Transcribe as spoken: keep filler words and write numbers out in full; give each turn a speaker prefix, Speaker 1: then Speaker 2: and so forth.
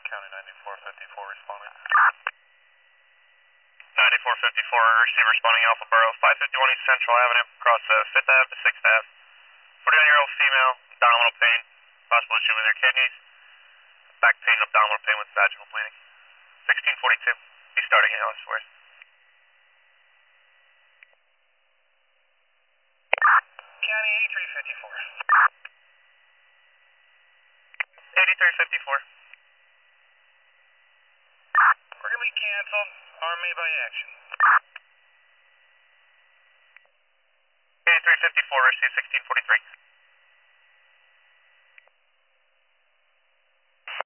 Speaker 1: County ninety-four fifty-four responding.
Speaker 2: ninety-four fifty-four, receiver responding Alpha Borough, five fifty-one East Central Avenue, across uh, fifth Ave to sixth Ave. forty-nine-year-old female, abdominal pain, possible issue with her kidneys, back pain, abdominal pain with vaginal bleeding. sixteen forty-two, he's starting A L S, where's?
Speaker 1: County eighty-three fifty-four.
Speaker 2: eighty-three fifty-four.
Speaker 1: We're going to be canceled, arm made by action.
Speaker 2: eighty-three fifty-four, receive sixteen forty-three.